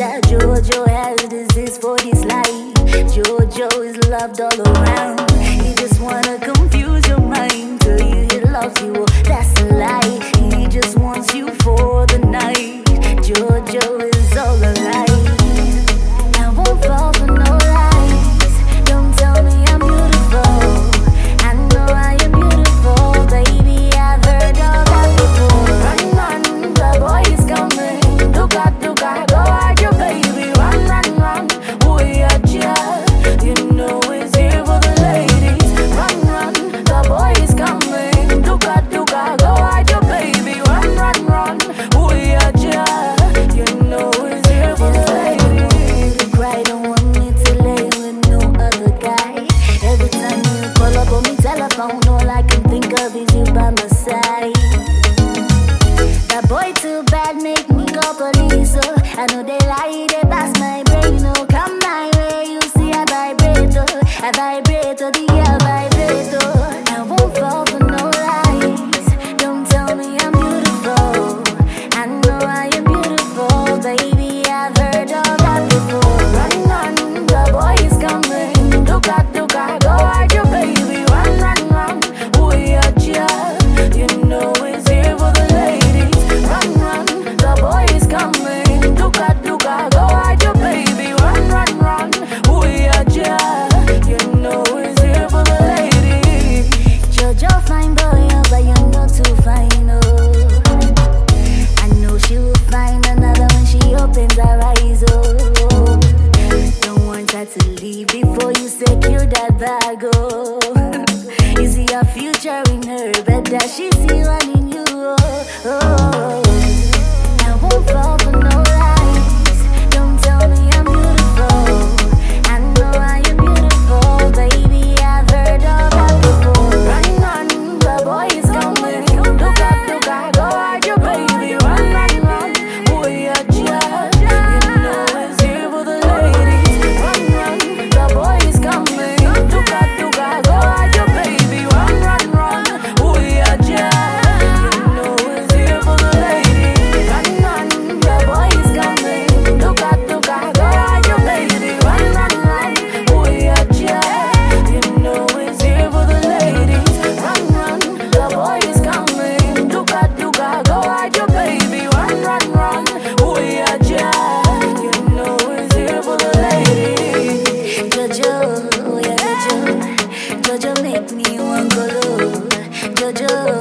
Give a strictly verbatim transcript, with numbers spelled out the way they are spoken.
that Jojo has disease for this life. Jojo is loved all around. He just wanna confuse your mind till you he loves you. Oh, that's a lie. He just wants you for the night. Jojo is all alright. I won't fall for no lies. Don't tell me I'm beautiful. I know I am beautiful, baby. I've heard all that before. Run, run, the boy is coming. Duka, duka, go hide your baby. Run, run, run, we are just. You know it's here for the ladies. Run, run, the boy is coming. Duka, duka, go hide your baby. Run, run, run, we are just. You know it's here for the ladies. You cry, don't want me to lay with no other guy. Every time you call up on me telephone, all I can think of is you by my side. That boy too bad, make me call police. Oh, I know they lie, they pass my brain. Oh, come my way, you see I vibrate. Oh, I vibrate, oh, the air vibrate. Oh, I won't fall for no lies. Don't tell me I'm beautiful. I know I am beautiful, baby. I've heard all that before. Run, run, the boy is coming. Duka, duka, go hide your baby. Run, run, run, we are just. You know it's here for the ladies. Run, run, the boy is coming. Duka, duka, go hide your baby. Run, run, run, we are just. You know it's here for the ladies. Jojo fine boy, oh, but you're not too fine, oh. I know she will find another when she opens her eyes, oh. Don't want her to leave before you secure that bag, oh. You see your future in her, better she see one in you, oh, oh. I won't fall for no lies. Don't tell me I'm beautiful. I know I am beautiful, baby. I've heard all that before. Run, run, the boy is coming. Duka, duka, go hide your baby. Run, run, run, we are just. You know it's here for the ladies. Run, run, the boy is coming. Duka, duka, go hide your baby. Run, run, run, we are just. You know it's here for the ladies. Run, run, the boy is coming. Duka, duka, go hide your baby. Run, run, run, we are just. You know it's here for the ladies. Run, run, the boy is coming. Duka, duka, go hide your baby. Run, run, run, we are just. You know it's here for the ladies. Jojo, yeah, Jojo, Jojo make me want go low. Jojo.